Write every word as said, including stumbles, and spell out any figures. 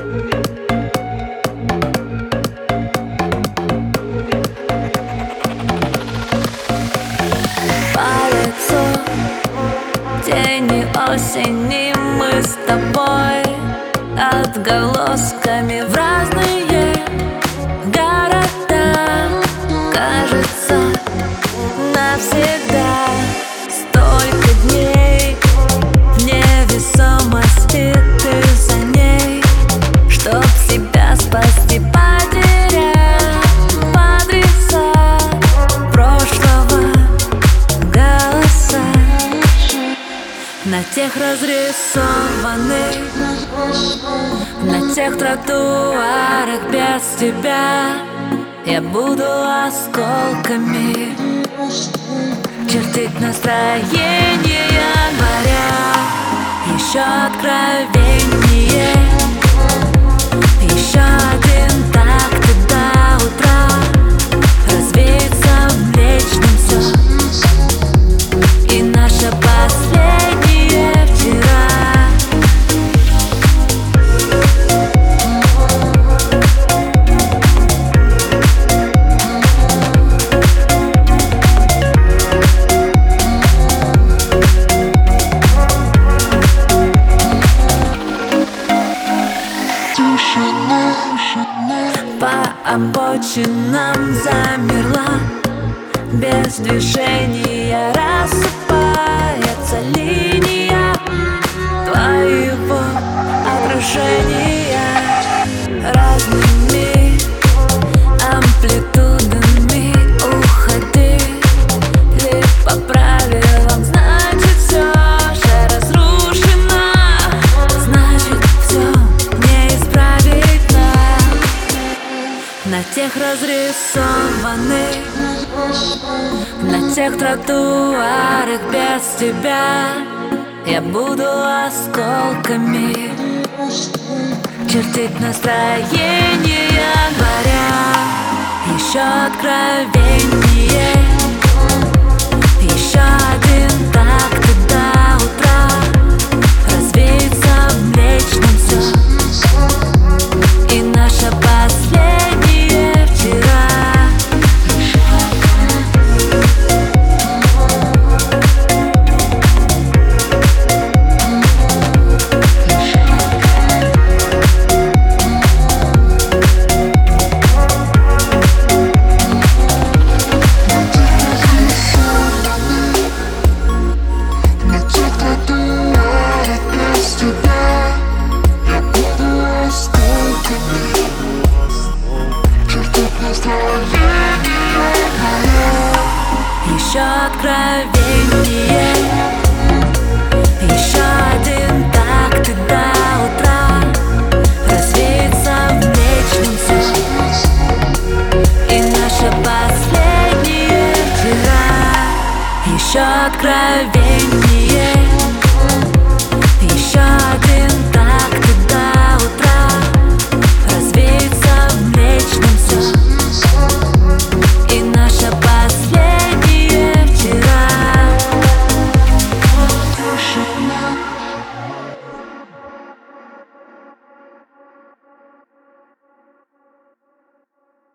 Тени осени мы с тобой отголосками в разные города. Кажется, навсегда. Столько дней в невесомости, ты за ней, чтоб себя спасти, потеряв адреса прошлого, голоса. На тех разрисованных, на тех тротуарах без тебя я буду осколками чертить настроение января. Еще откровеннее, еще один такт и до утра развеется в млечном все, и наша последняя вчера. По обочинам замерла, без движения рассыпается линия твоего отражения. Разными амплитудами уходи, ли по правилам, значит все же разрушено, значит все не исправить нам. На тех разрисованных, на тех тротуарах без тебя я буду осколками чертить настроение января. Еще откровенее, еще один такт и до утра развеется в млечном все, и наша последняя вчера. Еще откровенее, еще один такт и до утра развеется в млечном все, и наша последняя вчера. Еще откровенее, еще один